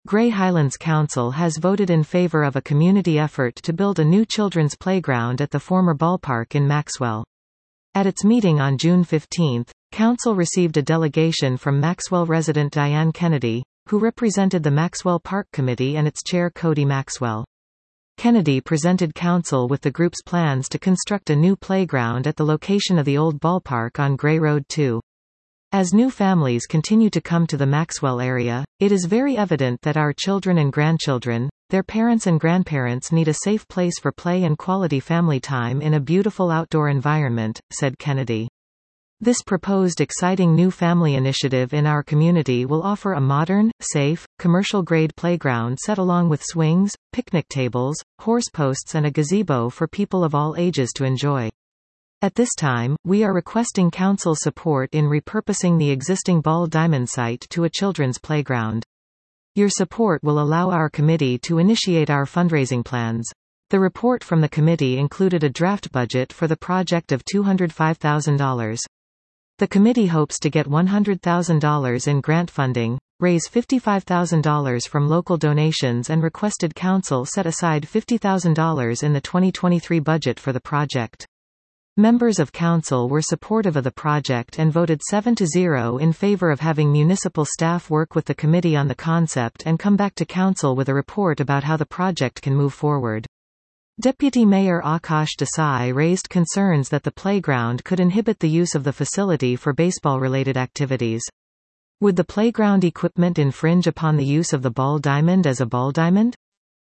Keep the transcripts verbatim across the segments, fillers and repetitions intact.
Grey Highlands Council has voted in favour of a community effort to build a new children's playground at the former ballpark in Maxwell. At its meeting on June fifteenth, Council received a delegation from Maxwell resident Diane Kennedy, who represented the Maxwell Park Committee and its chair Cody Maxwell. Kennedy presented Council with the group's plans to construct a new playground at the location of the old ballpark on Grey Road two. As new families continue to come to the Maxwell area, it is very evident that our children and grandchildren, their parents and grandparents need a safe place for play and quality family time in a beautiful outdoor environment, said Kennedy. This proposed exciting new family initiative in our community will offer a modern, safe, commercial-grade playground set along with swings, picnic tables, horse posts and a gazebo for people of all ages to enjoy. At this time, we are requesting Council support in repurposing the existing Ball Diamond site to a children's playground. Your support will allow our committee to initiate our fundraising plans. The report from the committee included a draft budget for the project of two hundred five thousand dollars. The committee hopes to get one hundred thousand dollars in grant funding, raise fifty-five thousand dollars from local donations and requested Council set aside fifty thousand dollars in the twenty twenty-three budget for the project. Members of Council were supportive of the project and voted seven to zero in favor of having municipal staff work with the committee on the concept and come back to Council with a report about how the project can move forward. Deputy Mayor Akash Desai raised concerns that the playground could inhibit the use of the facility for baseball-related activities. Would the playground equipment infringe upon the use of the Ball Diamond as a ball diamond?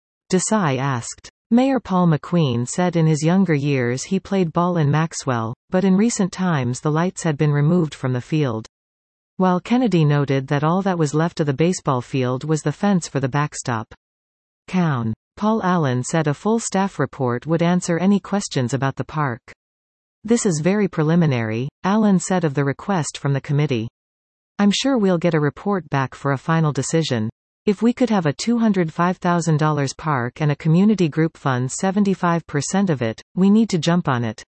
Desai asked. Mayor Paul McQueen said in his younger years he played ball in Maxwell, but in recent times the lights had been removed from the field. While Kennedy noted that all that was left of the baseball field was the fence for the backstop. Cown. Paul Allen said a full staff report would answer any questions about the park. This is very preliminary, Allen said of the request from the committee. I'm sure we'll get a report back for a final decision. If we could have a two hundred five thousand dollars park and a community group funds seventy-five percent of it, we need to jump on it.